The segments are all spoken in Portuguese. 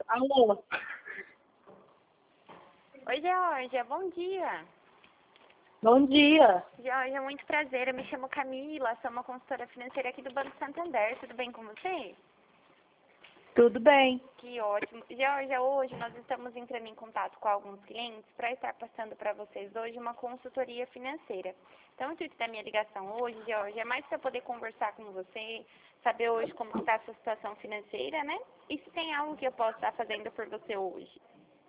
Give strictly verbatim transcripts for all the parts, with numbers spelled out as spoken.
Alô? Oi, Georgia, bom dia. Bom dia. Georgia, muito prazer. Eu me chamo Camila, sou uma consultora financeira aqui do Banco Santander. Tudo bem com você? Tudo bem? Que ótimo. Georgia, hoje nós estamos entrando em contato com alguns clientes para estar passando para vocês hoje uma consultoria financeira. Então, o intuito da minha ligação hoje, Georgia, é mais para poder conversar com você, saber hoje como está a sua situação financeira, né? E se tem algo que eu possa estar fazendo por você hoje.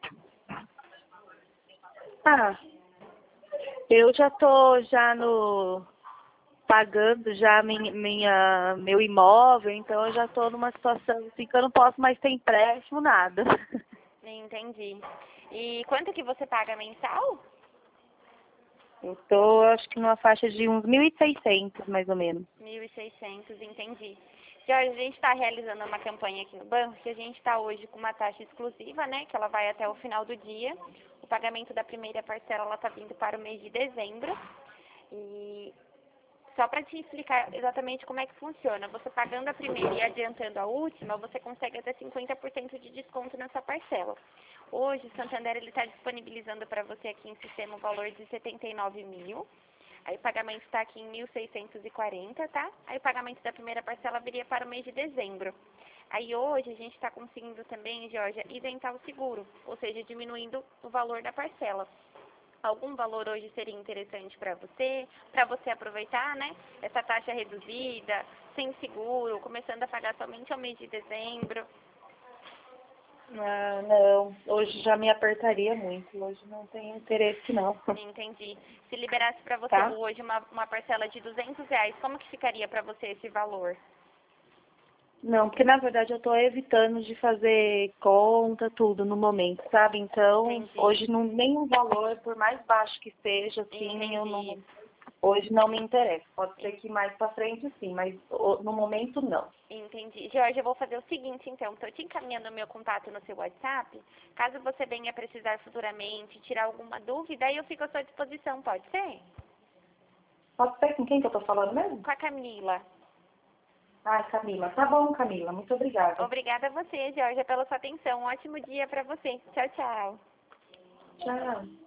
Ah, eu já tô já no pagando já minha, minha meu imóvel, então eu já tô numa situação assim que eu não posso mais ter empréstimo, nada. Entendi. E quanto que você paga mensal? Eu tô, acho que numa faixa de uns mil e seiscentos, mais ou menos. mil e seiscentos, entendi. Jorge, a gente está realizando uma campanha aqui no banco que a gente está hoje com uma taxa exclusiva, né? Que ela vai até o final do dia. O pagamento da primeira parcela ela está vindo para o mês de dezembro. E só para te explicar exatamente como é que funciona, você pagando a primeira e adiantando a última, você consegue até cinquenta por cento de desconto nessa parcela. Hoje, o Santander está disponibilizando para você aqui em sistema o valor de setenta e nove mil. Aí o pagamento está aqui em mil seiscentos e quarenta, tá? Aí o pagamento da primeira parcela viria para o mês de dezembro. Aí hoje a gente está conseguindo também, Georgia, isentar o seguro, ou seja, diminuindo o valor da parcela. Algum valor hoje seria interessante para você, para você aproveitar, né? Essa taxa reduzida, sem seguro, começando a pagar somente ao mês de dezembro. Ah, não. Hoje já me apertaria muito. Hoje não tenho interesse, não. Entendi. Se liberasse para você Tá? hoje uma, uma parcela de duzentos reais, como que ficaria para você esse valor? Não, porque na verdade eu tô evitando de fazer conta, tudo no momento, sabe? Então, Entendi. hoje não, nenhum valor, por mais baixo que seja, assim, Entendi. eu não, hoje não me interessa. Pode ser que mais pra frente sim, mas o- no momento não. Entendi. Jorge, eu vou fazer o seguinte, então. Estou te encaminhando o meu contato no seu WhatsApp. Caso você venha precisar futuramente, tirar alguma dúvida, aí eu fico à sua disposição, pode ser? Pode ser com quem que eu tô falando mesmo? Com a Camila. Ah, Camila. Tá bom, Camila. Muito obrigada. Obrigada a você, Jorge, pela sua atenção. Um ótimo dia para você. Tchau, tchau. Tchau.